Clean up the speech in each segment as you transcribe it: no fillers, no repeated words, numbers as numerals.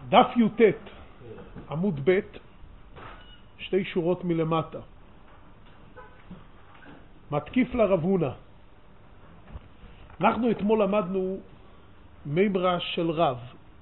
דף י"ט, עמוד ב', שתי שורות מלמטה. מתקיף לרב הונא. אנחנו אתמול למדנו מימרה של רב.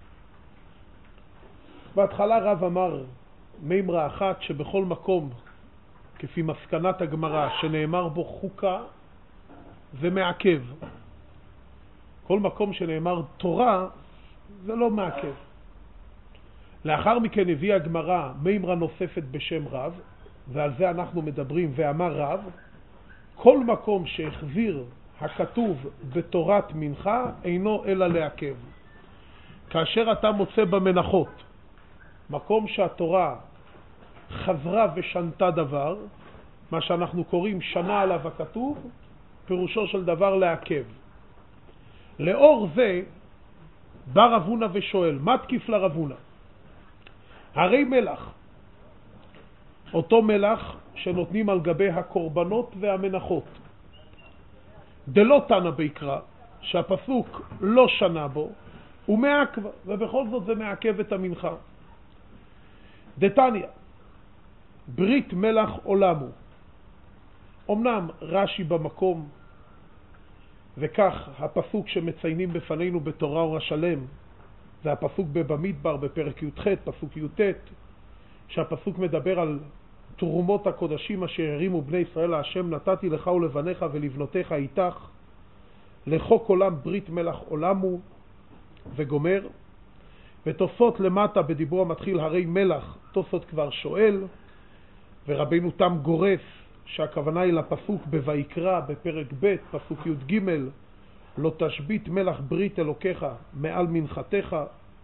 בהתחלה רב אמר מימרה אחת שבכל מקום, כפי מסקנת הגמרא, שנאמר בו חוקה, זה מעכב. כל מקום שנאמר תורה, זה לא מעכב. לאחר מכן הביא הגמרא מימרה נוספת בשם רב, ועל זה אנחנו מדברים, ואמר רב, כל מקום שהחזיר הכתוב בתורת מנחה אינו אלא לעכב. כאשר אתה מוצא במנחות מקום שהתורה חזרה ושנתה דבר, מה שאנחנו קוראים שנה עליו הכתוב, פירושו של דבר לעכב. לאור זה בא רב הונא ושואל, מה תקיף לרב הונא? הרי מלח, אותו מלח שנותנים על גבי הקורבנות והמנחות, דלא תנא ביקרא, שהפסוק לא שנה בו, הוא מעכב, ובכל זאת זה מעכב את המנחה. דתניא, ברית מלח עולמו. אמנם רש"י במקום, וכך הפסוק שמציינים בפנינו בתורה אור השלם, זה הפסוק בבמדבר בפרק י"ח, פסוק י"ט, שהפסוק מדבר על תרומות הקודשים אשר הרימו בני ישראל להשם, נתתי לך ולבניך ולבנותיך איתך, לחוק עולם ברית מלח עולמו, וגומר. ותוספות למטה בדיבור המתחיל הרי מלח, תוספות כבר שואל, ורבינו תם גורס שהכוונה היא לפסוק בויקרא בפרק ב', פסוק י"ג, לא תשבית מלח ברית אלוקיך מעל מנחתך.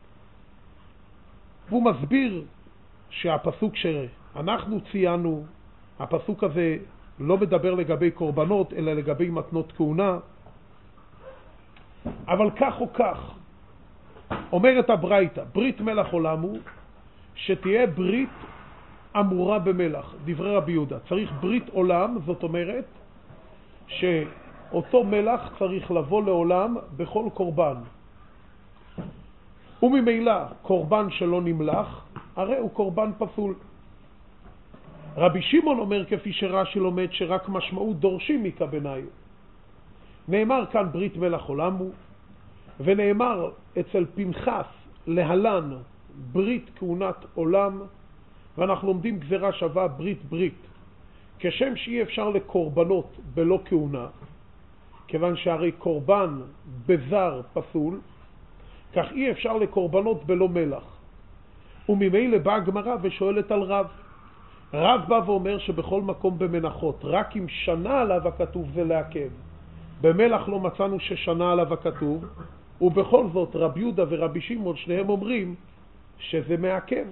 והוא מסביר שהפסוק שאנחנו ציינו, הפסוק הזה לא מדבר לגבי קורבנות אלא לגבי מתנות כהונה. אבל כך או כך אומרת הברייתא, ברית מלח עולמו, שתהיה ברית אמורה במלח. דברי רבי יהודה, צריך ברית עולם, זאת אומרת שאותו מלח צריך לבוא לעולם בכל קורבן, וממילא קורבן שלא נמלח הרי הוא קורבן פסול. רבי שמעון אומר כפי שרש"י לומד שרק משמעות דורשים מכבניו. נאמר כאן ברית מלח עולמו, ונאמר אצל פנחס להלן ברית כהונת עולם, ואנחנו לומדים גזרה שווה ברית ברית. כשם שאי אפשר לקורבנות בלא כהונה, כיוון שהרי קורבן בזר פסול, כך אי אפשר לקורבנות בלא מלח. וממילא באה הגמרא ושואלת על רב. רב בא ואומר שבכל מקום במנחות, רק אם שנה עליו הכתוב זה לעכב. במלח לא מצאנו ששנה עליו הכתוב, ובכל זאת רבי יהודה ורבי שמעון שניהם אומרים שזה מעכב.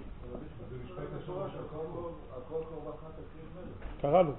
קראנו.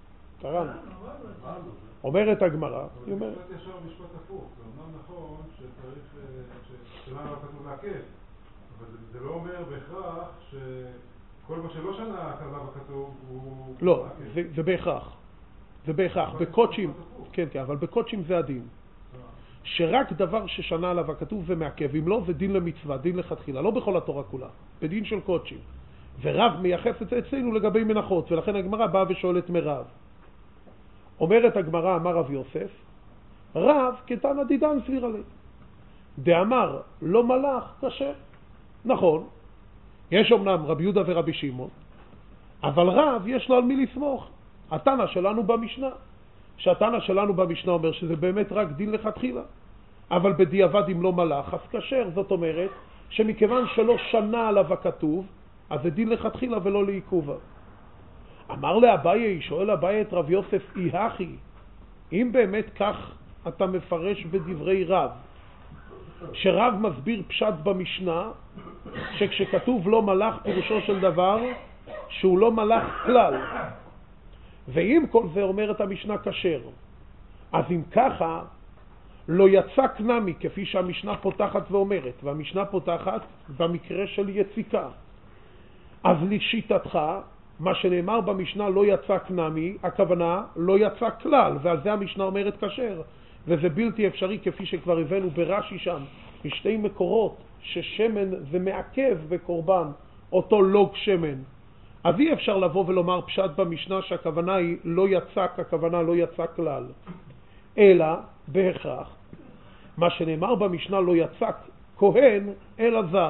אומרת הגמרא, היא אומרת ישר משפט הפוך. זה אומנם נכון שצריך ששנה עליו הכתוב לעכב, אבל זה לא אומר בהכרח שכל מה שלא שנה עליו הכתוב הוא... לא, זה בהכרח. זה בהכרח. בקודשים, כן, אבל בקודשים זה הדין. שרק דבר ששנה עליו הכתוב זה מעכב. אם לא, זה דין למצווה, דין לכתחילה. לא בכל התורה כולה, בדין של קודשים. ורב מייחס את זה אצלנו לגבי מנחות, ולכן הגמרא באה ושואלת מרב. אומרת הגמרא, אמר רב יוסף, רב כתנא דידן סבירא ליה. דאמר לא מלח כשר. נכון, יש אומנם רבי יהודה ורבי שמעון, אבל רב יש לו על מי לסמוך. התנא שלנו במשנה, שהתנא שלנו במשנה אומר שזה באמת רק דין לכתחילה, אבל בדיעבד אם לא מלח אז כשר. זאת אומרת שמכיוון שלא שנה עליו הכתוב, אז זה דין לכתחילה ולא לעיכובה. אמר לאביי, שואל אביי את רב יוסף, איהכי, אם באמת כך אתה מפרש בדברי רב, שרב מסביר פשט במשנה, שכשכתוב לא מלח פירושו של דבר שהוא לא מלח כלל, ואם כל זה אומרת המשנה כשר, אז אם ככה לא יצא קנמי, כפי שהמשנה פותחת ואומרת, והמשנה פותחת במקרה של יציקה, אז לשיטתך מה שנאמר במשנה לא יצא קנמי, הכוונה לא יצא כלל, ועל זה המשנה אומרת כשר, וזה בלתי אפשרי כפי שכבר הבאנו ברש"י שם משתי מקורות ששמן זה מעכב בקורבן אותו לוג שמן. אז אי אפשר לבוא ולומר פשט במשנה שהכוונה היא לא יצק, הכוונה לא יצק כלל. אלא בהכרח, מה שנאמר במשנה לא יצק כהן אלא זר.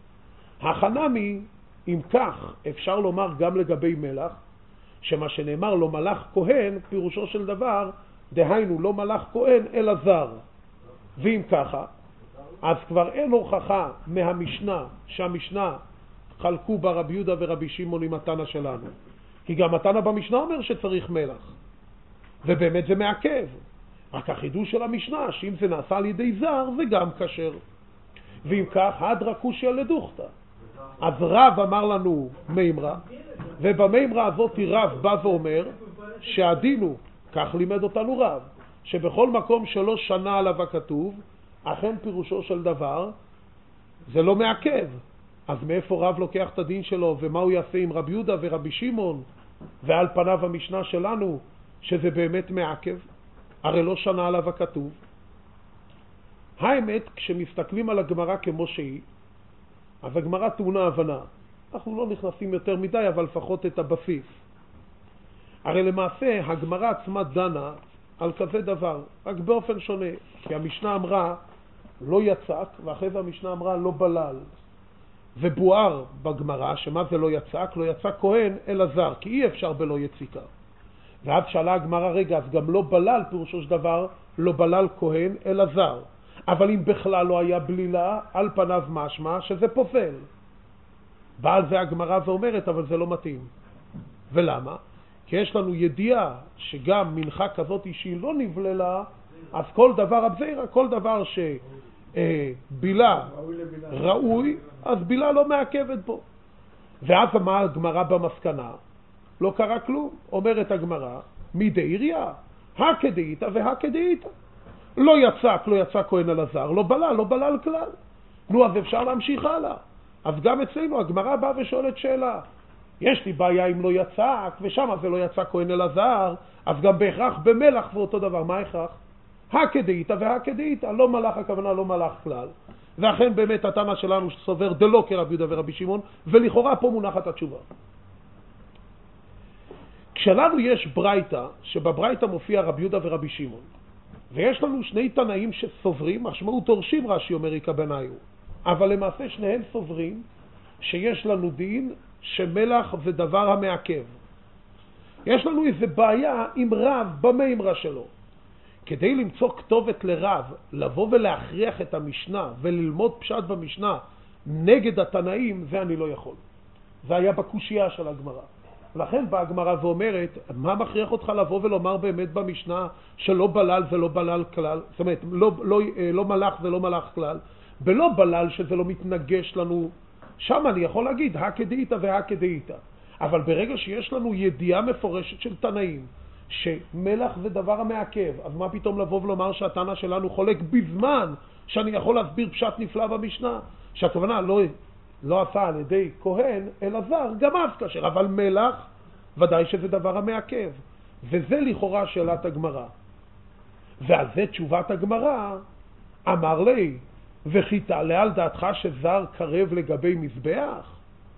החנמי, אם כך, אפשר לומר גם לגבי מלח, שמה שנאמר לא מלך כהן, פירושו של דבר, דהיינו לא מלך כהן אלא זר. ואם ככה, אז כבר אין הוכחה מהמשנה, שהמשנה חלקו בה רבי יהודה ורבי שמעון עם התנא שלנו. כי גם התנא במשנה אומר שצריך מלח. ובאמת זה מעכב. רק החידוש של המשנה, שאם זה נעשה על ידי זר, זה גם כשר. ואם כך, הדרא קושיא לדוכתא. אז רב אמר לנו מימרה, ובמימרה הזאת רב בא ואומר שהדין הוא, כך לימד אותנו רב, שבכל מקום שלא שנה עליו הכתוב, אכן פירושו של דבר, זה לא מעכב. אז מאיפה רב לוקח את הדין שלו, ומה הוא יעשה עם רבי יהודה ורבי שמעון, ועל פניו המשנה שלנו, שזה באמת מעכב? הרי לא שנה עליו הכתוב. האמת, כשמסתכלים על הגמרא כמו שהיא, אז הגמרא טעונה הבנה. אנחנו לא נכנסים יותר מדי, אבל לפחות את הבסיס. הרי למעשה הגמרא עצמה דנה על כזה דבר, רק באופן שונה. כי המשנה אמרה לא יצק, ואחרי זה המשנה אמרה לא בלל. ובואר בגמרא, שמה זה לא יצק? לא יצק כהן אלא זר, כי אי אפשר בלא יציקה. ואז שאלה הגמרא, רגע, אז גם לא בלל, פירושו של דבר, לא בלל כהן אלא זר. אבל אם בכלל לא היה בלילה, על פניו משמע שזה פוסל. באה על זה הגמרא ואומרת, אבל זה לא מתאים. ולמה? כי יש לנו ידיעה שגם מנחה כזאת שהיא לא נבללה, אז כל דבר הבזירה, כל דבר שבילה ראוי, אז בילה לא מעכבת בו. ואז מה הגמרא במסקנה? לא קרה כלום. אומרת הגמרא, מדעיריה, הכדאיתא והכדאיתא. לא יצא כהן על הזר, לא בלל כלל. נו, אז אפשר להמשיך הלאה. אז גם אצלנו הגמרא באה ושואלת שאלה. יש לי בעיה אם לא יצק, ושם זה לא יצא כהן על הזר, אז גם בהכרח במלח ואותו דבר. מה הכרח? הכדאיתא והכדאיתא, לא מלך, הכוונה לא מלך כלל. ואכן באמת התנא שלנו סובר דלא כרבי יהודה ורבי שמעון, ולכאורה פה מונחת התשובה. כשלנו יש ברייתא, שבברייתא מופיע רבי יהודה ורבי שמעון, ויש לנו שני תנאים שסוברים, משמעות דורשים רש"י אומר יקבניו, אבל למעשה שניהם סוברים שיש לנו דין שמלח זה דבר המעכב. יש לנו איזה בעיה עם רב במימרה שלו. כדי למצוא כתובת לרב, לבוא ולהכריח את המשנה וללמוד פשט במשנה נגד התנאים, זה אני לא יכול. זה היה בקושייה של הגמרא. לכן באה הגמרא ואומרת, מה מכריח אותך לבוא ולומר באמת במשנה שלא בלל זה לא בלל כלל, זאת אומרת, לא מלך זה לא מלך כלל, בלא בלל שזה לא מתנגש לנו, שם אני יכול להגיד הכדאיתא והכדאיתא. אבל ברגע שיש לנו ידיעה מפורשת של תנאים, שמלח זה דבר המעכב, אז מה פתאום לבוא ולומר שהתנא שלנו חולק בזמן שאני יכול להסביר פשט נפלא במשנה, שהכוונה לא עשה על ידי כהן אלא זר, גם אז כאשר, אבל מלח ודאי שזה דבר המעכב. וזה לכאורה שאלת הגמרא. ועל זה תשובת הגמרא, אמר לי, וכי תעלה על דעתך שזר קרב לגבי מזבח?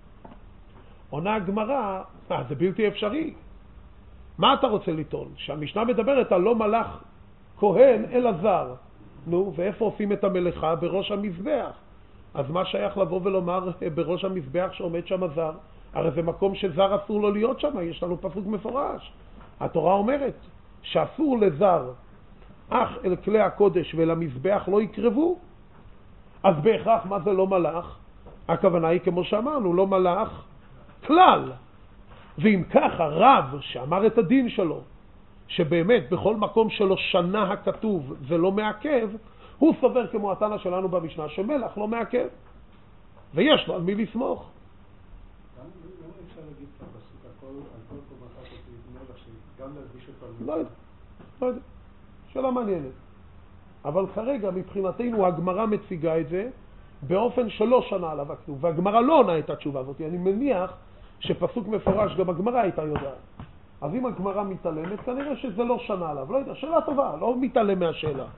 עונה הגמרא, זה בלתי אפשרי. מה אתה רוצה לטעון? שהמשנה מדברת על לא מלך כהן אלא זר. נו, ואיפה עושים את המלאכה? בראש המזבח. אז מה שייך לבוא ולומר בראש המזבח שעומד שם זר? הרי זה מקום שזר אסור לו להיות שם, יש לנו פסוק מפורש. התורה אומרת שאסור לזר אך אל כלי הקודש ולמזבח לא יקרבו. אז בהכרח מה זה לא מלך? הכוונה היא כמו שאמרנו, לא מלך כלל. ואם ככה רב שאמר את הדין שלו, שבאמת בכל מקום שלו שנה הכתוב ולא מעכב, הוא סובר כמו התנא שלנו במשנה שמלח לא מעכב. ויש לו על מי לסמוך. למה אפשר להגיד בפסוק על כל קורבנך תוסיף מלח שגם להלביש אותו? לא יודע. שאלה מעניינת. אבל כרגע מבחינתנו הגמרא מציגה את זה באופן שלא שנה עליו הכתוב, והגמרא לא עונה את התשובה הזאת. אני מניח שפסוק מפורש גם הגמרא הייתה יודעת. אז אם הגמרא מתעלמת, כנראה שזה לא שנה עליו. לא יודע, שאלה טובה, לא מתעלם מהשאלה.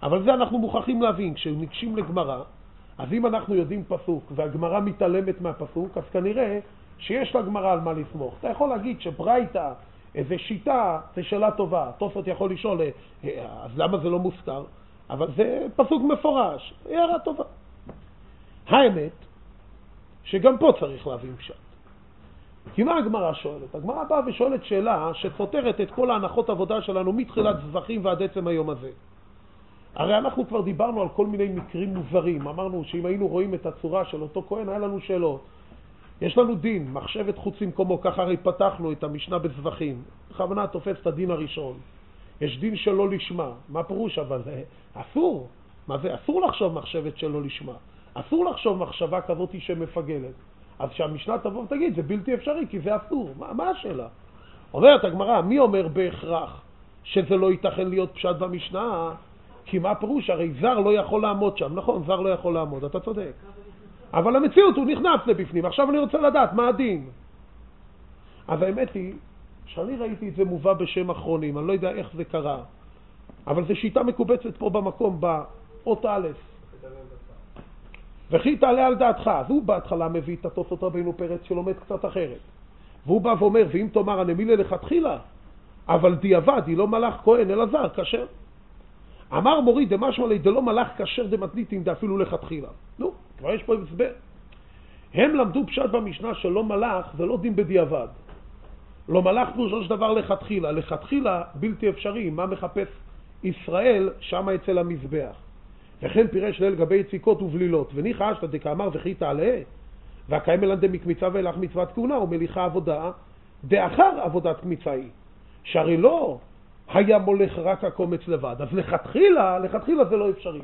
אבל זה אנחנו מוכרחים להבין, כשניגשים לגמרא, אז אם אנחנו יודעים פסוק והגמרא מתעלמת מהפסוק, אז כנראה שיש לגמרא על מה לסמוך. אתה יכול להגיד שברייתא, איזה שיטה, זה שאלה טובה. תוספות יכול לשאול, אז למה זה לא מוזכר? אבל זה פסוק מפורש, הערה טובה. האמת, שגם פה צריך להבין פשט. כי מה הגמרא שואלת? הגמרא באה ושואלת שאלה שסותרת את כל ההנחות עבודה שלנו מתחילת זבחים ועד עצם היום הזה. הרי אנחנו כבר דיברנו על כל מיני מקרים מוזרים. אמרנו שאם היינו רואים את הצורה של אותו כהן, היה לנו שאלות. יש לנו דין, מחשבת חוץ ממקומו, ככה הרי פתחנו את המשנה בזבחים. בכוונה תופס את הדין הראשון. יש דין שלא לשמה. מה פירוש? אבל אסור. מה זה? אסור לחשוב מחשבת שלא לשמה. אסור לחשוב מחשבה כזאת שמפגלת. אז שהמשנה תבוא ותגיד, זה בלתי אפשרי, כי זה אסור. מה השאלה? אומרת הגמרא, מי אומר בהכרח שזה לא ייתכן להיות פשט במשנה? כי מה פירוש? הרי זר לא יכול לעמוד שם. נכון, זר לא יכול לעמוד, אתה צודק. אבל המציאות הוא נכנס לבפנים. עכשיו אני רוצה לדעת מה הדין. אז האמת היא שאני ראיתי את זה מובא בשם אחרונים, אני לא יודע איך זה קרה. אבל זו שיטה מקובצת פה במקום, באות א'. וכי תעלה על דעתך. אז הוא בהתחלה מביא את התוספות רבינו פרץ שלומד קצת אחרת. והוא בא ואומר, ואם תאמר הנמילה לכתחילה, אבל דיעבד היא לא מלאך כהן אלא זר, כשר. אמר מורי דמשמע ליה דלא מלאך כשר דמתניתין דאפילו לכתחילה. נו, כבר יש פה הסבר. הם למדו פשט במשנה שלא מלאך, זה לא דין בדיעבד. לא מלאך פירושו של דבר לכתחילה. לכתחילה בלתי אפשרי. מה מחפש ישראל שם אצל המזבח? וכן פירש ליל גבי יציקות ובלילות. וניחא אשתא דקאמר וכי תעלה, והקיים אלן דמקמיצה ואילך מצוות כהונה ומליכה עבודה דאחר עבודת קמיצה היא. שהרי לא היה מולך רק הקומץ לבד. אז לכתחילה זה לא אפשרי.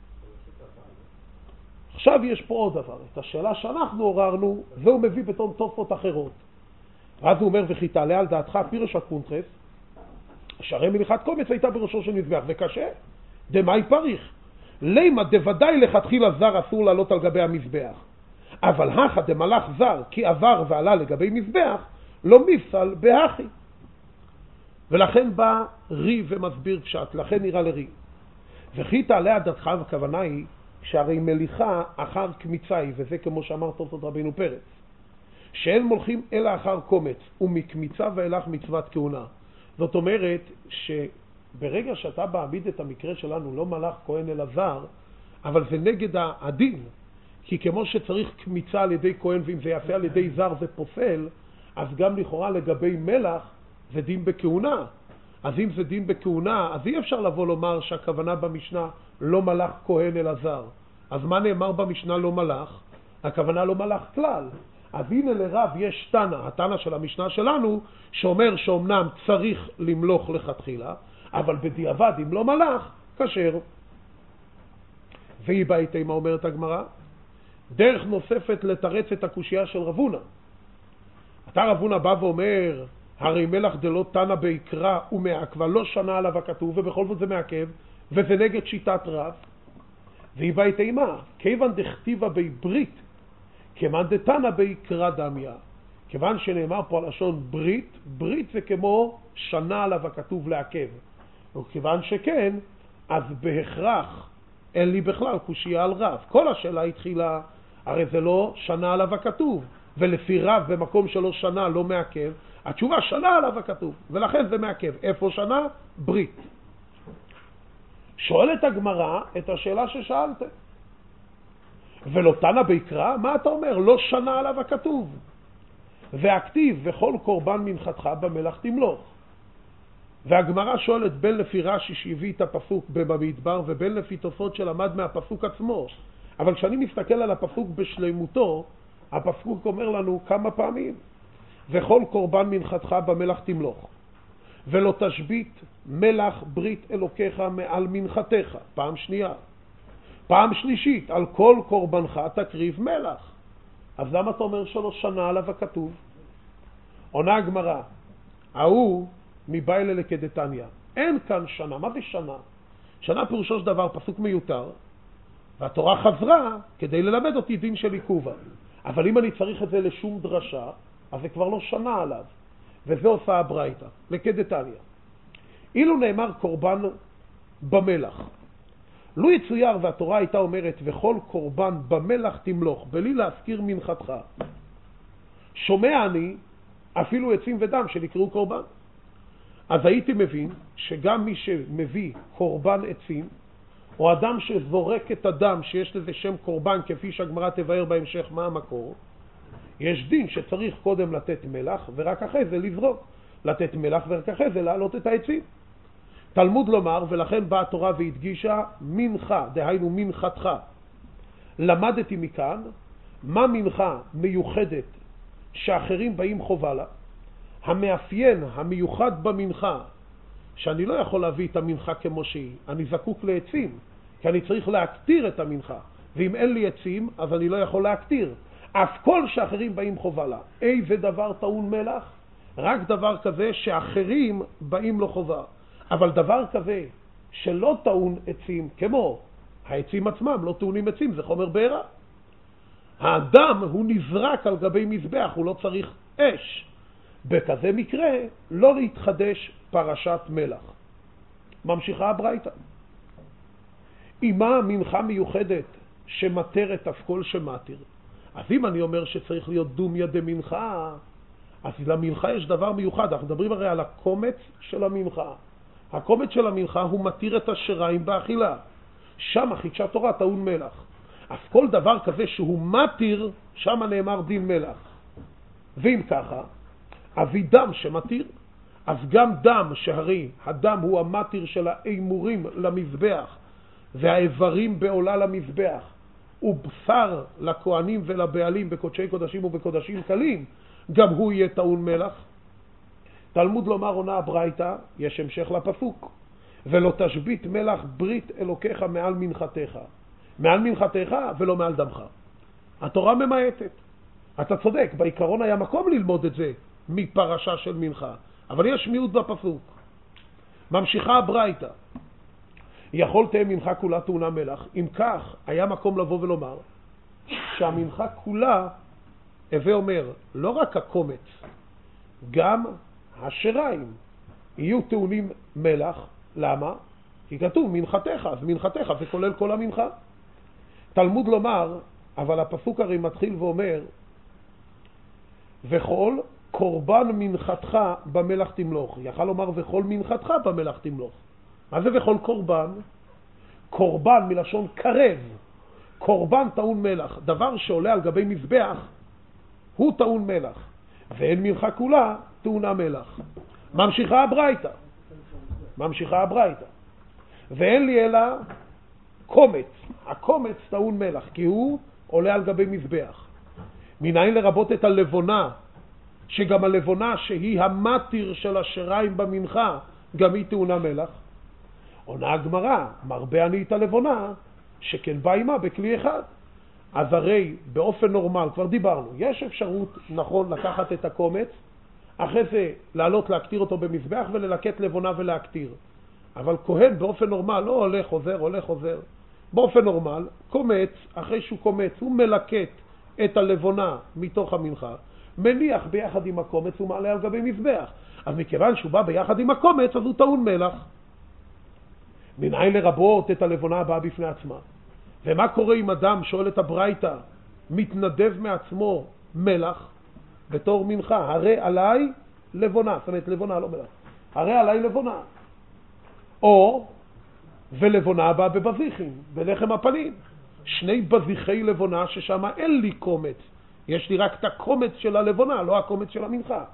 עכשיו יש פה עוד דבר. את השאלה שאנחנו עוררנו, והוא מביא בתום תוספות אחרות. אז הוא אומר, וכי תעלה על דעתך פירש הקונטרס, שהרי מליכת קומץ הייתה בראשו של מזבח, וקשה, דמאי פריך. לימה דוודאי לכתחילה זר אסור לעלות על גבי המזבח. אבל הכא דמלאך זר, כי עבר ועלה לגבי מזבח, לא מפסל בהכי. ולכן בא רי ומסביר פשט, לכן נראה לרי. וכי תעלה על דעתך, הכוונה היא, שהרי מליכה אחר קמיצה היא, וזה כמו שאמר תוספות רבינו פרץ, שאין מולכים אלא אחר קומץ, ומקמיצה ואילך מצוות כהונה. זאת אומרת שברגע שאתה מעמיד את המקרה שלנו, לא מלאך כהן אלא זר, אבל זה נגד הדין, כי כמו שצריך קמיצה על ידי כהן, ואם זה יעשה על ידי זר זה פוסל, אז גם לכאורה לגבי מלך זה דין בכהונה. אז אם זה דין בכהונה, אז אי אפשר לבוא לומר שהכוונה במשנה לא מלאך כהן אלא זר. אז מה נאמר במשנה לא מלאך? הכוונה לא מלאך כלל. אז הנה לרב יש תנא, התנא של המשנה שלנו, שאומר שאומנם צריך למלוך לכתחילה, אבל בדיעבד אם לא מלאך, כשר. והיא באיתי מה אומרת הגמרא? דרך נוספת לתרץ את הקושייה של רב הונא. אתה רב הונא בא ואומר, הרי מלך דלא תנא בעיקרא ומעכבה, לא שנה עליו הכתוב, ובכל זאת זה מעכב, וזה נגד שיטת רב. והיא באיתי מה? כיוון דכתיבה בברית, כיוון דתנא בעיקרא דמיא. כיוון שנאמר פה על לשון ברית, ברית זה כמו שנה עליו הכתוב לעכב. וכיוון שכן, אז בהכרח אין לי בכלל קושייה על רב. כל השאלה התחילה, הרי זה לא שנה עליו הכתוב, ולפי רב במקום שלו שנה לא מעכב, התשובה שנה עליו הכתוב, ולכן זה מעכב. איפה שנה? ברית. שואלת הגמרא את השאלה ששאלתם. ולא תנא בעיקרא, מה אתה אומר? לא שנה עליו הכתוב. והכתיב וכל קורבן מנחתך במלח תמלוך. והגמרא שואלת בין לפי רש"י שהביא את הפסוק במדבר ובין לפי תוספות שלמד מהפסוק עצמו. אבל כשאני מסתכל על הפסוק בשלמותו, הפסוק אומר לנו כמה פעמים, וכל קורבן מנחתך במלח תמלוך, ולא תשבית מלח ברית אלוקיך מעל מנחתך. פעם שנייה. פעם שלישית, על כל קורבנך תקריב מלח. אז למה אתה אומר שלא שנה עליו הכתוב? עונה הגמרא, ההוא מביילה לכדתניא. אין כאן שנה. מה זה שנה? שנה פירושו של דבר פסוק מיותר, והתורה חזרה כדי ללמד אותי דין של עיכובה. אבל אם אני צריך את זה לשום דרשה, אז זה כבר לא שנה עליו. וזה עושה הברייתא, לכדתניא. אילו נאמר קורבן במלח, לו יצויר והתורה הייתה אומרת וכל קורבן במלח תמלוך, בלי להזכיר מנחתך, שומע אני אפילו עצים ודם שנקראו קורבן. אז הייתי מבין שגם מי שמביא קורבן עצים, או אדם שזורק את הדם שיש לזה שם קורבן, כפי שהגמרא תבאר בהמשך מה המקור, יש דין שצריך קודם לתת מלח ורק אחרי זה לזרוק, לתת מלח ורק אחרי זה להעלות את העצים. תלמוד לומר, ולכן באה התורה והדגישה מנחה, דהיינו מנחתך. למדתי מכאן מה מנחה מיוחדת שאחרים באים חובה לה. המאפיין המיוחד במנחה, שאני לא יכול להביא את המנחה כמו שהיא, אני זקוק לעצים, כי אני צריך להקטיר את המנחה, ואם אין לי עצים אז אני לא יכול להקטיר. אף כל שאחרים באים חובה לה. איזה דבר טעון מלח? רק דבר כזה שאחרים באים לו חובה. אבל דבר כזה שלא טעון עצים, כמו העצים עצמם לא טעונים עצים, זה חומר בעירה. האדם הוא נזרק על גבי מזבח, הוא לא צריך אש. בכזה מקרה לא להתחדש פרשת מלח. ממשיכה הברייתא. אימה מנחה מיוחדת שמתרת אף כל שמתיר. אז אם אני אומר שצריך להיות דומיה דמנחה, אז למנחה יש דבר מיוחד. אנחנו מדברים הרי על הקומץ של המנחה. הקומץ של המנחה הוא מתיר את השריים באכילה. שם חידשה תורה טעון מלח. אז כל דבר כזה שהוא מתיר, שם נאמר דין מלח. ואם ככה, אבי דם שמתיר, אז גם דם שהרי הדם הוא המתיר של האימורים למזבח, והאיברים בעולה למזבח, ובשר לכהנים ולבעלים בקודשי קודשים ובקודשים קלים, גם הוא יהיה טעון מלח. תלמוד לומר עונה הברייתא, יש המשך לפסוק, ולא תשבית מלח ברית אלוקיך מעל מנחתך. מעל מנחתך ולא מעל דמך. התורה ממעטת. אתה צודק, בעיקרון היה מקום ללמוד את זה מפרשה של מנחה, אבל יש מיעוט בפסוק. ממשיכה הברייתא, יכול תהיה מנחה כולה טעונה מלח. אם כך, היה מקום לבוא ולומר שהמנחה כולה, הווה אומר, לא רק הקומץ, גם השריים יהיו טעונים מלח. למה? כי כתוב מנחתך, אז מנחתך זה כולל כל המנחה. תלמוד לומר, אבל הפסוק הרי מתחיל ואומר, וכל קורבן מנחתך במלח תמלוך. יכל לומר וכל מנחתך במלח תמלוך. מה זה וכל קורבן? קורבן מלשון קרב. קורבן טעון מלח. דבר שעולה על גבי מזבח הוא טעון מלח. ואין מנחה כולה טעונה מלח. ממשיכה הברייתא. ממשיכה הברייתא. ואין לי אלא קומץ. הקומץ טעון מלח, כי הוא עולה על גבי מזבח. מנין לרבות את הלבונה, שגם הלבונה שהיא המתיר של השריים במנחה, גם היא טעונה מלח. עונה הגמרא, מרבה אני את הלבונה, שכן בא עמה בכלי אחד. אז הרי באופן נורמל, כבר דיברנו, יש אפשרות נכון לקחת את הקומץ, אחרי זה לעלות להקטיר אותו במזבח וללקט לבונה ולהקטיר. אבל כהן באופן נורמל לא הולך חוזר, הולך חוזר. באופן נורמל, קומץ, אחרי שהוא קומץ, הוא מלקט את הלבונה מתוך המנחה, מניח ביחד עם הקומץ ומעלה על גבי מזבח. אז מכיוון שהוא בא ביחד עם הקומץ, אז הוא טעון מלח. מנין לרבות את הלבונה הבאה בפני עצמה. ומה קורה אם אדם, שואל את הברייתא, מתנדב מעצמו מלח בתור מנחה? הרי עליי לבונה, זאת אומרת לבונה לא מלח, הרי עליי לבונה. או ולבונה הבאה בבזיחים, בלחם הפנים, שני בזיחי לבונה ששם אין לי קומץ, יש לי רק את הקומץ של הלבונה, לא הקומץ של המנחה.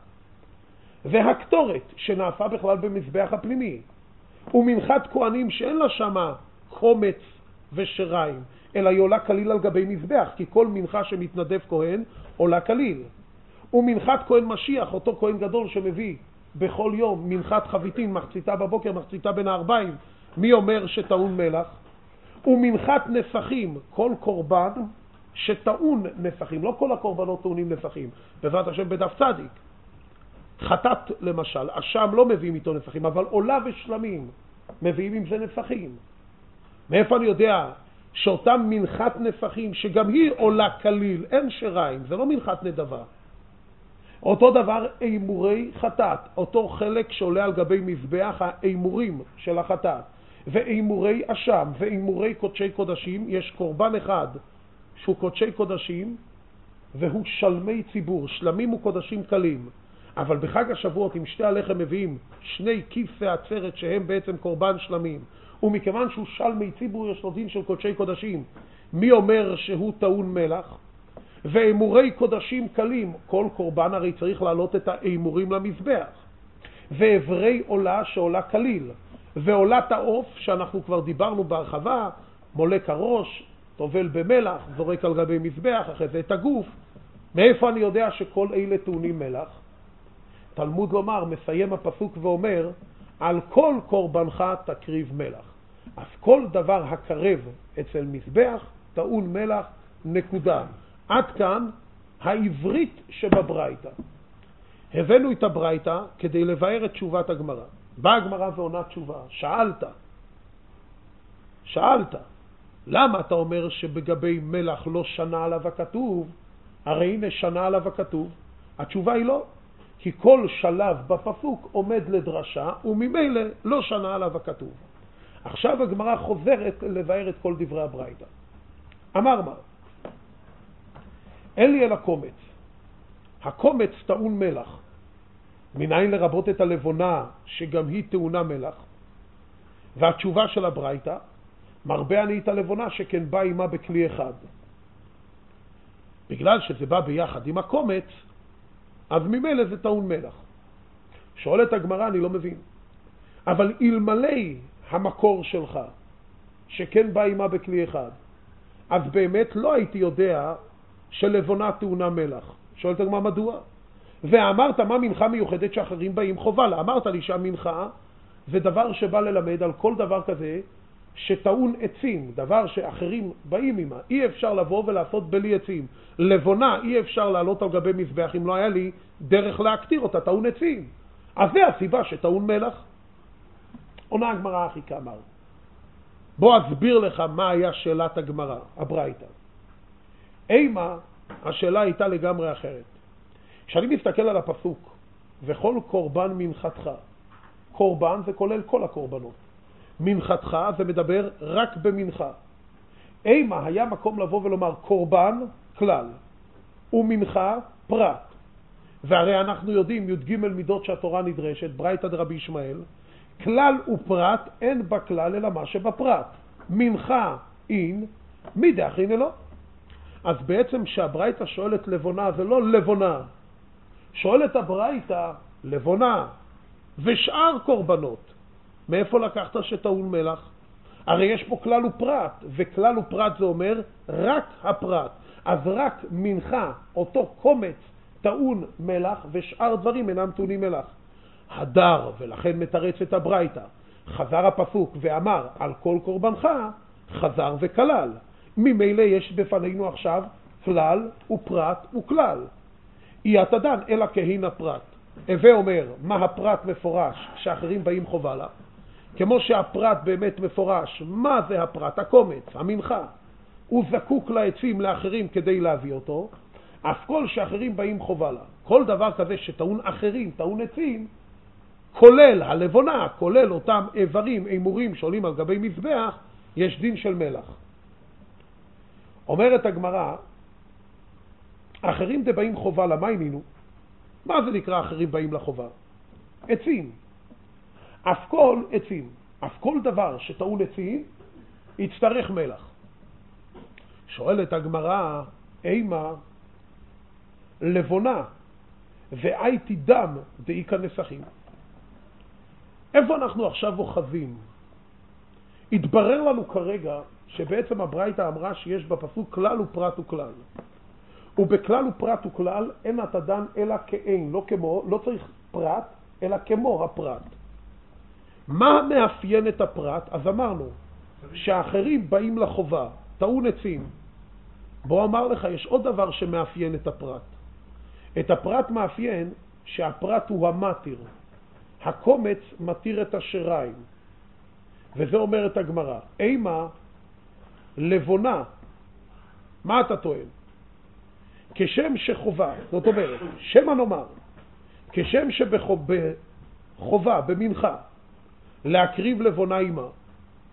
והקטורת שנעשה בכלל במזבח הפנימי, ומנחת כהנים שאין לה שמה קומץ ושריים, אלא היא עולה כליל על גבי מזבח, כי כל מנחה שמתנדב כהן עולה כליל. ומנחת כהן משיח, אותו כהן גדול שמביא בכל יום מנחת חביתין, מחציתה בבוקר, מחציתה בין הערביים, מי אומר שטעון מלח? ומנחת נסכים, כל קורבן שטעון נסכים, לא כל הקורבנות טעונים נסכים, בעזרת השם בדף צדיק. חטאת למשל, אשם לא מביאים איתו נסכים, אבל עולה ושלמים מביאים עם זה נסכים. מאיפה אני יודע שאותם מנחת נסכים, שגם היא עולה כליל, אין שריים, זה לא מנחת נדבה. אותו דבר אימורי חטאת, אותו חלק שעולה על גבי מזבח האימורים של החטאת. ואימורי אשם ואימורי קודשי קודשים, יש קורבן אחד שהוא קודשי קודשים והוא שלמי ציבור, שלמים וקודשים קלים. אבל בחג השבועות עם שתי הלחם מביאים שני כיסי עצרת שהם בעצם קורבן שלמים, ומכיוון שהוא שלמי ציבור יש לו דין של קודשי קודשים. מי אומר שהוא טעון מלח? ואימורי קודשים קלים, כל קורבן הרי צריך לעלות את האימורים למזבח, ועברי עולה שעולה קליל, ועולת העוף שאנחנו כבר דיברנו בהרחבה, מולק הראש, טובל במלח, זורק על גבי מזבח, אחרי זה את הגוף. מאיפה אני יודע שכל אלה טעונים מלח? תלמוד לומר, מסיים הפסוק ואומר, על כל קורבנך תקריב מלח. אז כל דבר הקרב אצל מזבח טעון מלח, נקודה. עד כאן העברית שבברייתא. הבאנו את הברייתא כדי לבאר את תשובת הגמרא. באה הגמרא ועונה תשובה. שאלת, למה אתה אומר שבגבי מלח לא שנה עליו הכתוב? הרי הנה שנה עליו הכתוב. התשובה היא לא, כי כל שלב בפסוק עומד לדרשה, וממילא לא שנה עליו הכתוב. עכשיו הגמרא חוזרת לבאר את כל דברי הברייתא. אמר מה? אין לי אלא קומץ. הקומץ טעון מלח. מניין לרבות את הלבונה שגם היא טעונה מלח? והתשובה של הברייתא, מרבה אני את הלבונה שכן בא עמה בכלי אחד. בגלל שזה בא ביחד עם הקומץ, אז ממילא זה טעון מלח. שואלת הגמרא, אני לא מבין. אבל אלמלא המקור שלך, שכן בא עמה בכלי אחד, אז באמת לא הייתי יודע שלבונה טעונה מלח. שואלת הגמרא, מדוע? ואמרת, מה מנחה מיוחדת שאחרים באים חובה לה? אמרת לי שהמנחה זה דבר שבא ללמד על כל דבר כזה שטעון עצים, דבר שאחרים באים עמה. אי אפשר לבוא ולעשות בלי עצים. לבונה אי אפשר לעלות על גבי מזבח אם לא היה לי דרך להקטיר אותה, טעון עצים. אז זה הסיבה שטעון מלח. עונה הגמרא אחי כאמר. בוא אסביר לך מה היה שאלת הגמרא, הברייתא. אימה, השאלה הייתה לגמרי אחרת. כשאני מסתכל על הפסוק, וכל קורבן מנחתך, קורבן זה כולל כל הקורבנות. מנחתך זה מדבר רק במנחה. אימה היה מקום לבוא ולומר קורבן כלל, ומנחה פרט. והרי אנחנו יודעים, י"ג מידות שהתורה נדרשת, ברייתא דרבי ישמעאל, כלל ופרט אין בכלל אלא מה שבפרט. מנחה אין, מידך אין אלא. אז בעצם שהברייתא שואלת לבונה, זה לא לבונה. שואלת הברייתא לבונה ושאר קורבנות. מאיפה לקחת שטעון מלח? הרי יש פה כלל ופרט, וכלל ופרט זה אומר רק הפרט. אז רק מנחה, אותו קומץ, טעון מלח, ושאר דברים אינם טעונים מלח. הדר, ולכן מתרץ את הברייתא. חזר הפסוק ואמר על כל קורבנך, חזר וכלל. ממילא יש בפנינו עכשיו כלל ופרט וכלל. אי התדן אלא כהין הפרט. הווה אומר מה הפרט מפורש שאחרים באים חובה לה. כמו שהפרט באמת מפורש, מה זה הפרט? הקומץ, המנחה. הוא זקוק לעצים לאחרים כדי להביא אותו, אז כל שאחרים באים חובה לה. כל דבר כזה שטעון אחרים, טעון עצים, כולל הלבונה, כולל אותם איברים, אימורים שעולים על גבי מזבח, יש דין של מלח. אומרת הגמרא, אחרים באים חובה לה, מה ענינו? מה זה נקרא אחרים באים לחובה? עצים. אף כל עצים, אף כל דבר שטעון עצים, יצטרך מלח. שואלת הגמרא, אימה לבונה ואייתי דם דאיקה נסחים. איפה אנחנו עכשיו אוחזים? התברר לנו כרגע שבעצם הברייתא אמרה שיש בפסוק כלל ופרט וכלל. ובכלל ופרט וכלל אין התדן אלא כאין, לא כמו, לא צריך פרט, אלא כמו הפרט. מה מאפיין את הפרט? אז אמרנו שהאחרים באים לחובה, טעון עצים. בוא אמר לך, יש עוד דבר שמאפיין את הפרט. את הפרט מאפיין שהפרט הוא המתיר. הקומץ מתיר את השריים. וזה אומר את הגמרא. אימה לבונה, מה אתה טוען? כשם שחובה, זאת אומרת, שמה נאמר, כשם שבחובה, במנחה, להקריב לבונה אימה,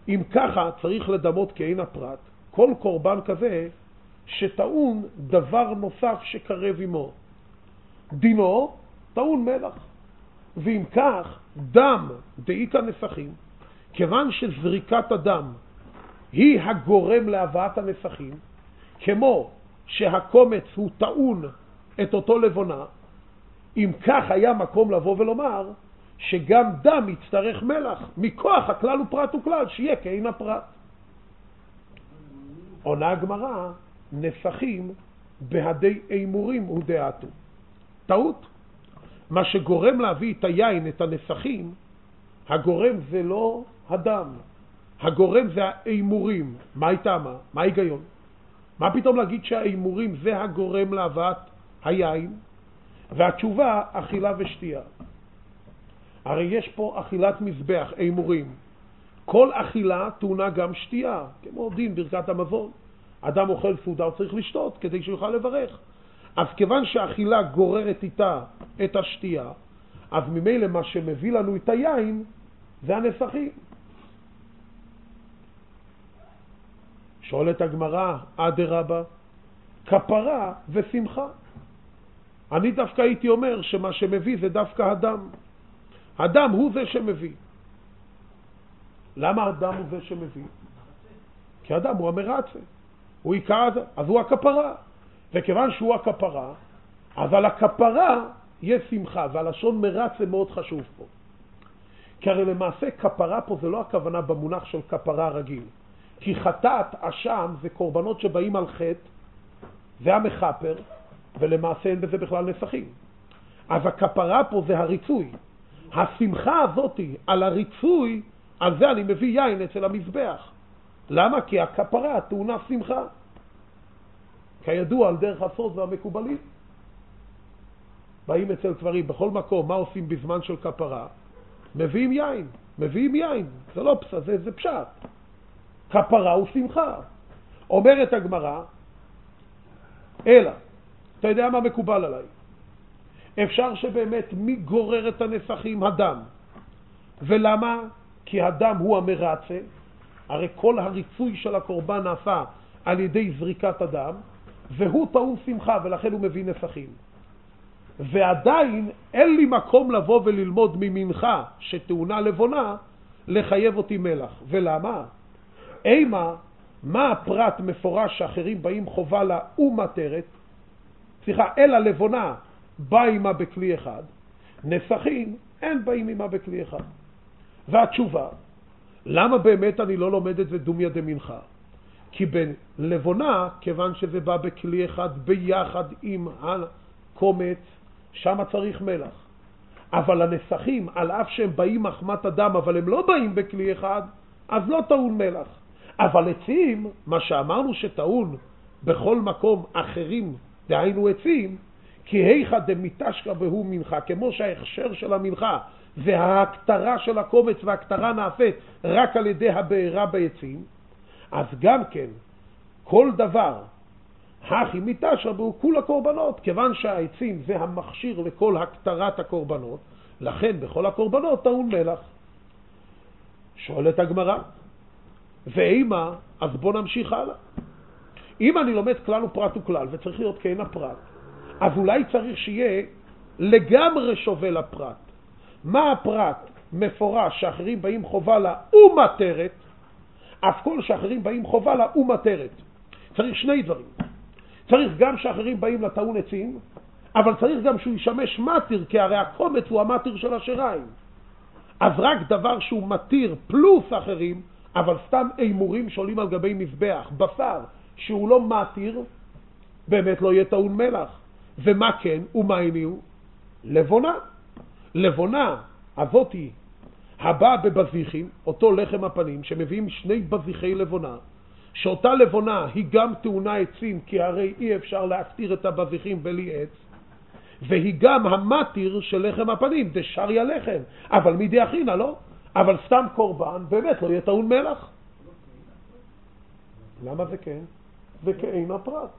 אם ככה צריך לדמות כעין הפרט, כל קורבן כזה שטעון דבר נוסף שקרב עמו. דינו טעון מלח. ואם כך, דם דאיקה נסכים, כיוון שזריקת הדם היא הגורם להבאת הנסכים, כמו שהקומץ הוא טעון את אותו לבונה, אם כך היה מקום לבוא ולומר שגם דם יצטרך מלח, מכוח הכלל ופרט וכלל, שיהיה כעין הפרט. עונה הגמרא, נסכים בהדי אימורים הוא דעתו. טעות. מה שגורם להביא את היין, את הנסכים, הגורם זה לא הדם. הגורם זה האימורים. מה הייתה מה? מה ההיגיון? מה פתאום להגיד שהאימורים זה הגורם להבאת היין? והתשובה, אכילה ושתייה. הרי יש פה אכילת מזבח, אימורים. כל אכילה טעונה גם שתייה, כמו דין ברכת המזון. אדם אוכל סעודה, הוא צריך לשתות כדי שיוכל לברך. אז כיוון שהאכילה גוררת איתה את השתייה, אז ממילא מה שמביא לנו את היין זה הנסכים. שואלת הגמרא, אדרבה, כפרה ושמחה. אני דווקא הייתי אומר שמה שמביא זה דווקא הדם. הדם הוא זה שמביא. למה הדם הוא זה שמביא? כי הדם הוא המרצה. הוא עיקר, אז הוא הכפרה. וכיוון שהוא הכפרה, אז על הכפרה יש שמחה, והלשון מרצה מאוד חשוב פה. כי הרי למעשה כפרה פה זה לא הכוונה במונח של כפרה רגיל. כי חטאת, אשם, זה קורבנות שבאים על חטא, זה המחפר, ולמעשה אין בזה בכלל נסכים. אז הכפרה פה זה הריצוי. השמחה הזאת על הריצוי, על זה אני מביא יין אצל המזבח. למה? כי הכפרה טעונה שמחה. כידוע על דרך הסוד והמקובלים. באים אצל קברים, בכל מקום, מה עושים בזמן של כפרה? מביאים יין. מביאים יין. זה לא פסה, זה פשט. כפרה הוא שמחה. אומרת הגמרא, אלא, אתה יודע מה מקובל עליי? אפשר שבאמת מי גורר את הנסכים? הדם. ולמה? כי הדם הוא המרצה. הרי כל הריצוי של הקורבן נעשה על ידי זריקת הדם, והוא טעון שמחה ולכן הוא מביא נסכים. ועדיין אין לי מקום לבוא וללמוד ממנחה שטעונה לבונה לחייב אותי מלח. ולמה? אימה, מה הפרט מפורש שאחרים באים חובה לה ומטרת? אלא לבונה בא עימה בכלי אחד, נסכים אין באים עימה בכלי אחד. והתשובה, למה באמת אני לא לומד את זה דומיה דמנחה? כי בלבונה, כיוון שזה בא בכלי אחד ביחד עם הקומץ, שם צריך מלח. אבל הנסכים, על אף שהם באים מחמת הדם, אבל הם לא באים בכלי אחד, אז לא טעון מלח. אבל עצים, מה שאמרנו שטעון בכל מקום אחרים, דהיינו עצים, כי היכא דמיתשקא והוא מנחה, כמו שההכשר של המנחה וההקטרה של הקומץ וההקטרה נעשית רק על ידי הבעירה בעצים, אז גם כן כל דבר הכי מיתשקא והוא כול הקורבנות, כיוון שהעצים זה המכשיר לכל הקטרת הקורבנות, לכן בכל הקורבנות טעון מלח. שואלת הגמרא, ואימה, אז בוא נמשיך הלאה. אם אני לומד כלל ופרט וכלל וצריך להיות כעין הפרט, אז אולי צריך שיהיה לגמרי שווה לפרט. מה הפרט מפורש שאחרים באים חובה לה ומטרת, אף כל שאחרים באים חובה לה ומטרת. צריך שני דברים. צריך גם שאחרים באים לטעון עצים, אבל צריך גם שהוא ישמש מתיר, כי הרי הקומץ הוא המתיר של השריים. אז רק דבר שהוא מתיר פלוס אחרים, אבל סתם אימורים שעולים על גבי מזבח, בשר, שהוא לא מתיר, באמת לא יהיה טעון מלח. ומה כן? ומה הניעו? לבונה. לבונה הזאת היא הבאה בבזיחים, אותו לחם הפנים, שמביאים שני בזיחי לבונה, שאותה לבונה היא גם טעונה עצים, כי הרי אי אפשר להקטיר את הבזיחים בלי עץ, והיא גם המתיר של לחם הפנים, זה שריה לחם, אבל מידי אחינה לא, אבל סתם קורבן, באמת לא יהיה טעון מלח. למה זה כן? זה כאין הפרט.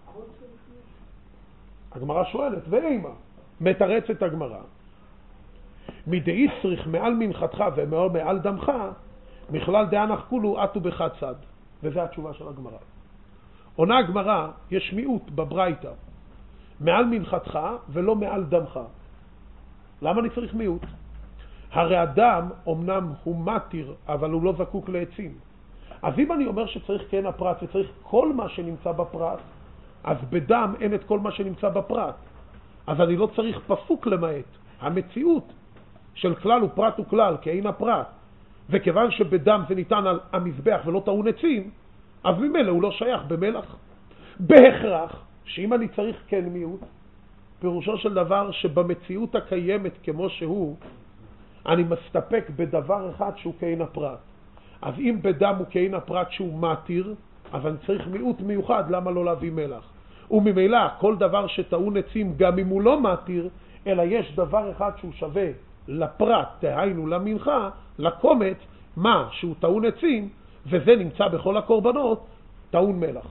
הגמרא שואלת, ואימה, מתרצת הגמרא, מדאי צריך מעל מנחתך ומעל דמך, מכלל דאנך כולו אתו בחד צד. וזה התשובה של הגמרא. עונה הגמרא, יש מיעוט בברייתא, מעל מנחתך ולא מעל דמך. למה אני צריך מיעוט? הרי אדם אומנם הוא מתיר, אבל הוא לא זקוק לעצים. אז אם אני אומר שצריך כן הפרט וצריך כל מה שנמצא בפרט, אז בדם אין את כל מה שנמצא בפרט. אז אני לא צריך פסוק למעט. המציאות של כלל הוא פרט וכלל, כי אין הפרט. וכיוון שבדם זה ניתן על המזבח ולא טעון עצים, אז ממילא הוא לא שייך במלח. בהכרח, שאם אני צריך כן מיעוט, פירושו של דבר שבמציאות הקיימת כמו שהוא, אני מסתפק בדבר אחד שהוא כאין הפרט. אז אם בדם הוא כאין הפרט שהוא מתיר, אז אני צריך מיעוט מיוחד, למה לא להביא מלח? וממילא כל דבר שטעון עצים, גם אם הוא לא מתיר, אלא יש דבר אחד שהוא שווה לפרט, תהיינו למנחה, לקומץ, מה שהוא טעון עצים, וזה נמצא בכל הקורבנות, טעון מלח.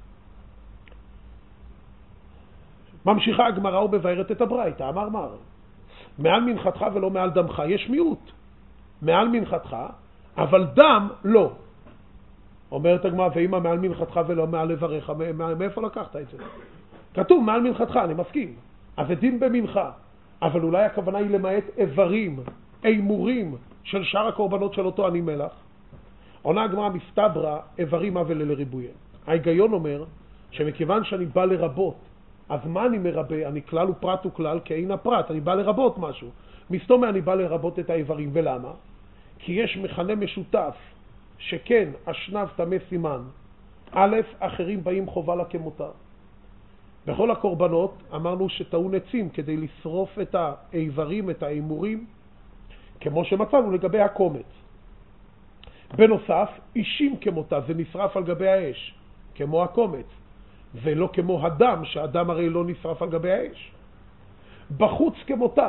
ממשיכה הגמרא ובבארת את הברייתא, אמר מר, מעל מנחתך ולא מעל דמך, יש מיעוט. מעל מנחתך, אבל דם לא. אומרת הגמרא, ואמא מעל מנחתך ולא מעל לבריך, מאיפה לקחת את זה? כתוב מעל מנחתך, אני מסכים. אז זה דין במנחה. אבל אולי הכוונה היא למעט איברים, אימורים של שאר הקורבנות של אותו אני מלח. עונה הגמרא מסתברא, איברים אבל לריבויה. ההיגיון אומר שמכיוון שאני בא לרבות, אז מה אני מרבה? אני כלל ופרט וכלל, כי אין הפרט, אני בא לרבות משהו. מסתומא אני בא לרבות את האיברים, ולמה? כי יש מכנה משותף, שכן אשנב תמי סימן, א', אחרים באים חובה לה כמותה. בכל הקורבנות אמרנו שטעון עצים כדי לשרוף את האיברים, את האימורים, כמו שמצאנו לגבי הקומץ. בנוסף, אישים כמותה, זה נשרף על גבי האש, כמו הקומץ, ולא כמו הדם, שהדם הרי לא נשרף על גבי האש. בחוץ כמותה,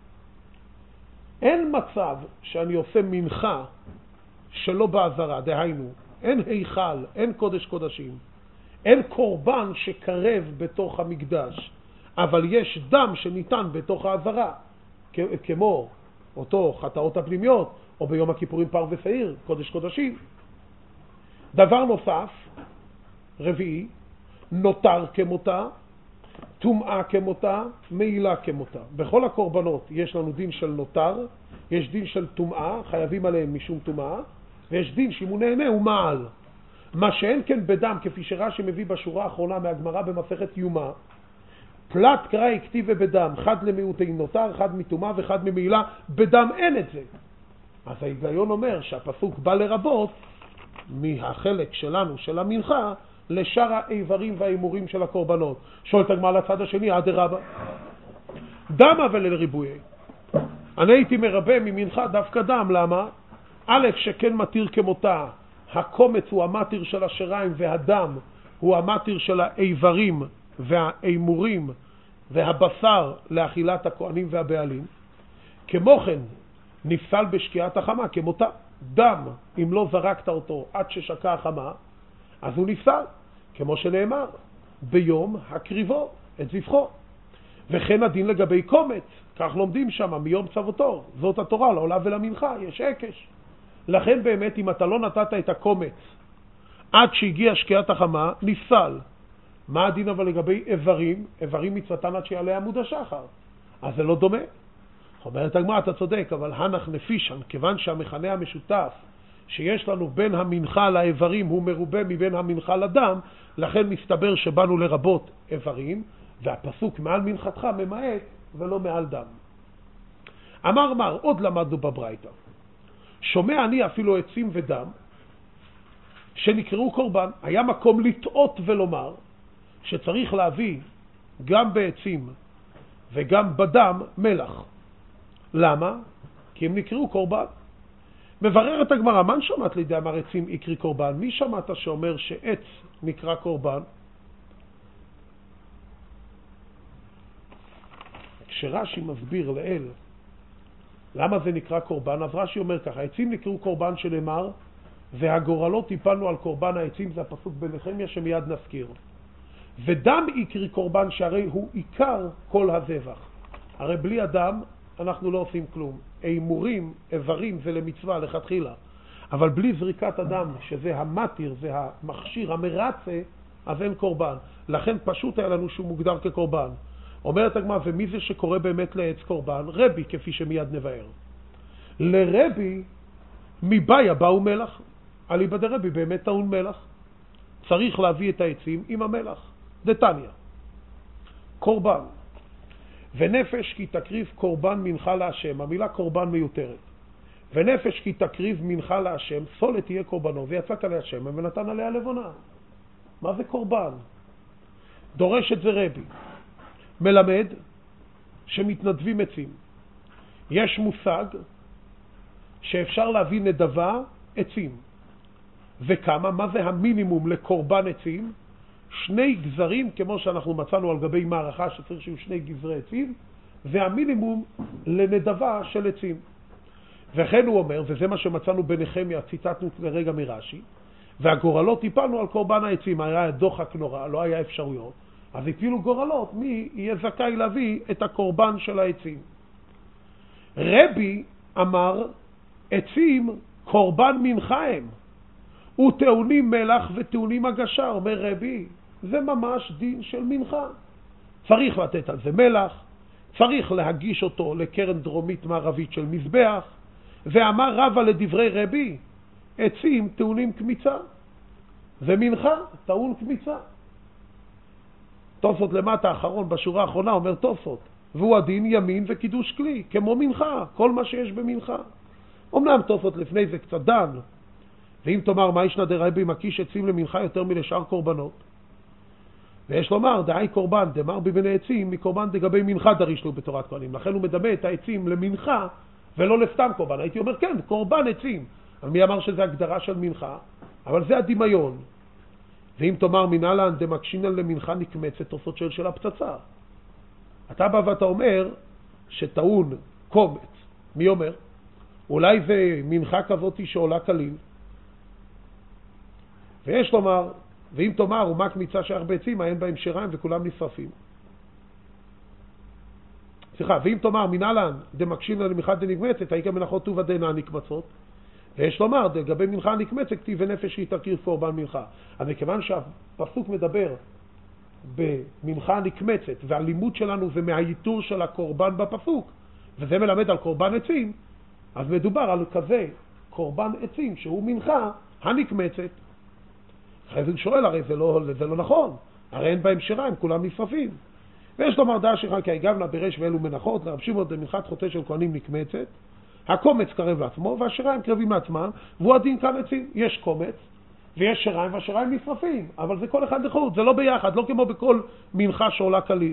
אין מצב שאני עושה מנחה שלא בעזרה, דהיינו, אין היכל, אין קודש קודשים, אין קורבן שקרב בתוך המקדש, אבל יש דם שניתן בתוך העזרה, כמו אותו חטאות הפנימיות, או ביום הכיפורים פר ושעיר, קודש קודשים. דבר נוסף, רביעי, נותר כמותה, טומאה כמותה, מעילה כמותה. בכל הקורבנות יש לנו דין של נותר, יש דין של טומאה, חייבים עליהם משום טומאה, ויש דין שאם הוא נהנה הוא מעל. מה שאין כן בדם, כפי שרש"י מביא בשורה האחרונה מהגמרא במסכת יומא, פלט קראי כתיב בדם, אחד למיעוטי נותר, אחד מטומאה ואחד ממעילה, בדם אין את זה. אז ההיגיון אומר שהפסוק בא לרבות מהחלק שלנו, של המנחה, לשאר האיברים והאימורים של הקורבנות. שואלת הגמרא לצד השני, אדרבה. דם אבל לריבויי. אני הייתי מרבה ממנחה דווקא דם, למה? א', שכן מתיר כמותה, הקומץ הוא המתיר של השריים והדם הוא המתיר של האיברים והאימורים והבשר לאכילת הכהנים והבעלים. כמו כן, נפסל בשקיעת החמה כמותה. דם, אם לא זרקת אותו עד ששקע החמה, אז הוא נפסל, כמו שנאמר, ביום הקריבו את זבחו. וכן הדין לגבי קומץ, כך לומדים שם מיום צוותו, זאת התורה, לעולה ולמנחה, יש עקש. לכן באמת אם אתה לא נתת את הקומץ עד שהגיע שקיעת החמה, נפסל. מה הדין אבל לגבי איברים? איברים מצוותן עד שיעלה עמוד השחר. אז זה לא דומה. אומרת הגמרא, אתה צודק, אבל הנח נפישן, כיוון שהמכנה המשותף שיש לנו בין המנחה לאיברים הוא מרובה מבין המנחה לדם, לכן מסתבר שבאנו לרבות איברים, והפסוק מעל מנחתך ממעט ולא מעל דם. אמר מר, עוד למדנו בברייתא. שומע אני אפילו עצים ודם שנקראו קורבן. היה מקום לטעות ולומר שצריך להביא גם בעצים וגם בדם מלח. למה? כי הם נקראו קורבן. מבררת הגמרא, מה שמעת לידי אמר עצים יקרי קורבן? מי שמעת שאומר שעץ נקרא קורבן? כשרש"י מסביר לאל למה זה נקרא קורבן, אז רש"י אומר ככה, העצים נקראו קורבן שנאמר, והגורלות טיפלנו על קורבן העצים, זה הפסוק בנחמיה שמיד נזכיר. ודם יקרי קורבן שהרי הוא עיקר כל הזבח. הרי בלי הדם אנחנו לא עושים כלום. אימורים, איברים זה למצווה, לכתחילה. אבל בלי זריקת הדם, שזה המתיר, זה המכשיר, המרצה, אז אין קורבן. לכן פשוט היה לנו שהוא מוגדר כקורבן. אומרת הגמרא, ומי זה שקורא באמת לעץ קורבן? רבי, כפי שמיד נבהר. לרבי, מבעיה באו מלח. אליבא דרבי באמת טעון מלח. צריך להביא את העצים עם המלח. דתניא. קורבן. ונפש כי תקריב קורבן מנחה להשם. המילה קורבן מיותרת. ונפש כי תקריב מנחה להשם, סולת תהיה קורבנו, ויצאת להשם, ונתן עליה לבונה. מה זה קורבן? דורש את זה רבי. מלמד שמתנדבים עצים. יש מושג שאפשר להביא נדבה עצים. וכמה? מה זה המינימום לקורבן עצים? 2 גזרים, כמו שאנחנו מצאנו על גבי מערכה שצריך שיהיו 2 גזרי עצים, והמינימום לנדבה של עצים. וכן הוא אומר, וזה מה שמצאנו בנחמיה, ציטטנו כרגע מרש"י, והגורלות טיפלנו על קורבן העצים, היה דוחק נורא, לא היה אפשרויות, אז הפילו גורלות, מי יהיה זכאי להביא את הקורבן של העצים. רבי אמר, עצים קורבן מנחה הם, וטעונים מלח וטעונים הגשה. אומר רבי, זה ממש דין של מנחה. צריך לתת על זה מלח, צריך להגיש אותו לקרן דרומית מערבית של מזבח, ואמר רבא לדברי רבי, עצים טעונים קמיצה, ומנחה טעון קמיצה. תוספות למטה האחרון בשורה האחרונה אומר תוספות, והוא הדין ימין וקידוש כלי, כמו מנחה, כל מה שיש במנחה. אמנם תוספות לפני זה קצת דן, ואם תאמר מה ישנה דרבי מקיש עצים למנחה יותר מלשאר קורבנות, ויש לומר דאי קורבן דמר בבני עצים מקורבן דגבי מנחה דריש לו בתורת כהנים, לכן הוא מדמה את העצים למנחה ולא לסתם קורבן. הייתי אומר כן, קורבן עצים, אבל מי אמר שזה הגדרה של מנחה? אבל זה הדמיון. ואם תאמר מנהלן דמקשינן למנחה נקמצת, תוספות של הפצצה. אתה בא ואתה אומר שטעון קומץ. מי אומר? אולי זה מנחה כזאת שעולה כליל. ויש לומר, ואם תאמר ומה קמיצה שייך בעצים, אין בהם שיריים וכולם נשרפים. ואם תאמר מנהלן דמקשינן למנחה דנקמצת, העיקר מנחות טובה דאינן נקמצות. ויש לומר, לגבי מנחה נקמצת, כתיב ונפש היא תקריב קורבן מנחה. אז מכיוון שהפסוק מדבר במנחה נקמצת, והלימוד שלנו זה מהייתור של הקורבן בפסוק, וזה מלמד על קורבן עצים, אז מדובר על כזה קורבן עצים שהוא מנחה הנקמצת. אחרי זה שואל, הרי זה לא נכון, הרי אין בהם שיריים, כולם נשרפים. ויש לומר דעה שלך כי הגבנה ברש ואלו מנחות, לרב שמעון דמנחת חוטא של כהנים נקמצת, הקומץ קרב לעצמו והשיריים קרבים לעצמם, והוא הדין כאן עצים. יש קומץ ויש שיריים והשיריים נשרפים, אבל זה כל אחד לחוד, זה לא ביחד, לא כמו בכל מנחה שעולה כליל.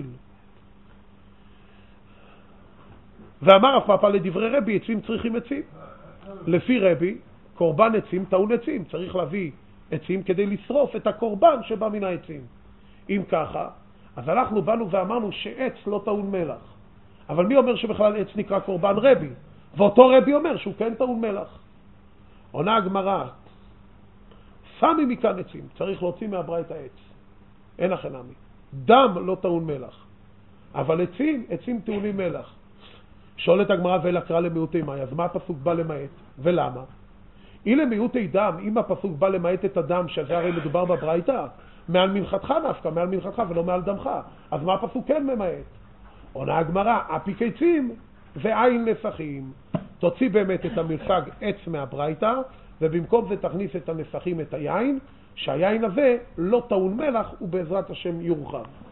ואמר אף פעם לדברי רבי, עצים צריכים עצים. לפי רבי, קורבן עצים טעון עצים, צריך להביא עצים כדי לשרוף את הקורבן שבא מן העצים. אם ככה, אז אנחנו באנו ואמרנו שעץ לא טעון מלח. אבל מי אומר שבכלל עץ נקרא קורבן? רבי. ואותו רבי אומר שהוא כן טעון מלח. עונה הגמרא, סמי מכאן עצים, צריך להוציא מהברייתא העץ. אין לכן עמי. דם לא טעון מלח. אבל עצים טעונים מלח. שואלת הגמרא ואלה קרא למיעוטי מאי, אז מה הפסוק בא למעט? ולמה? אילו מיעוטי דם, אם הפסוק בא למעט את הדם, שזה הרי מדובר בברייתא, מעל מנחתך נפקא, מעל מנחתך ולא מעל דמך, אז מה הפסוק כן ממעט? עונה הגמרא, אפיק עצים ועין נסכים. תוציא באמת את המושג עץ מהברייתא, ובמקום זה תכניס את הנסכים, את היין, שהיין הזה לא טעון מלח ובעזרת השם יורחב.